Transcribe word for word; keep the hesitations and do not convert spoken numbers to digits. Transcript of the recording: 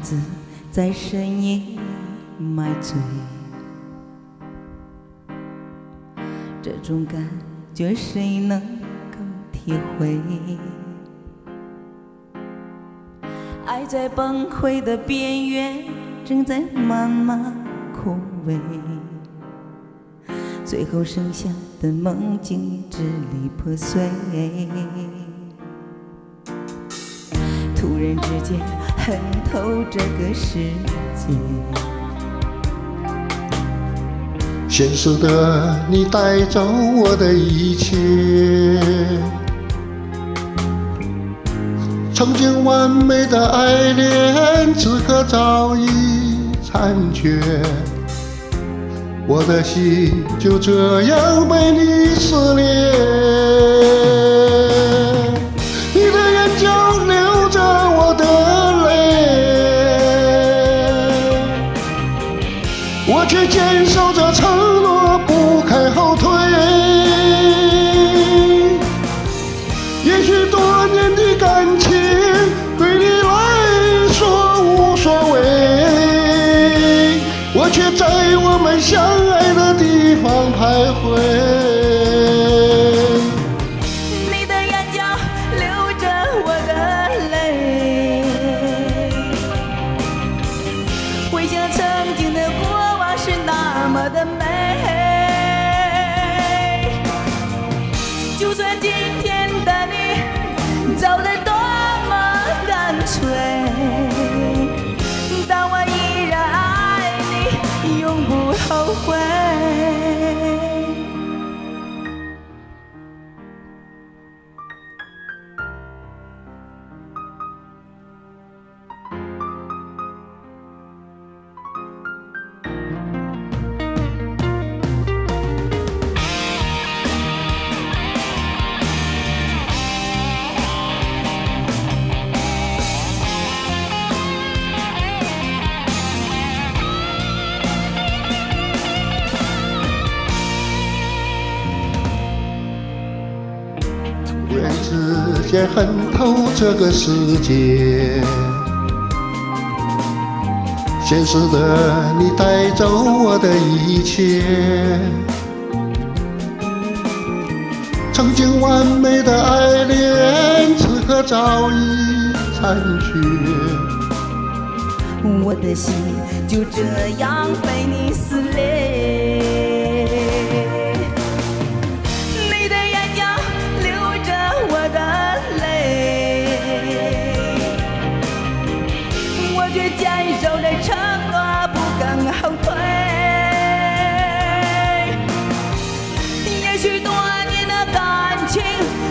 子在深夜买醉，这种感觉谁能够体会？爱在崩溃的边缘，正在慢慢枯萎，最后剩下的梦境支离破碎。突然之间恨透这个世界， 现实的你带走我的一切，曾经完美的爱恋，此刻早已残缺，我的心就这样被你撕裂。你的眼角流着我的泪，我却坚守着承诺不肯后退。也许多年的感情对你来说无所谓，我却在我们相爱的地方徘徊。 你的眼角流着我的泪，回想曾经的过往是那么的美，就算今天的你走得多么干脆，但我依然爱你，永不后悔。 突然之间恨透这个世界，现实的你带走我的一切，曾经完美的爱恋，此刻早已残缺， 我的心就这样被你撕裂。你的眼角流着我的泪，我却坚守着承诺不肯后退。也许多年的感情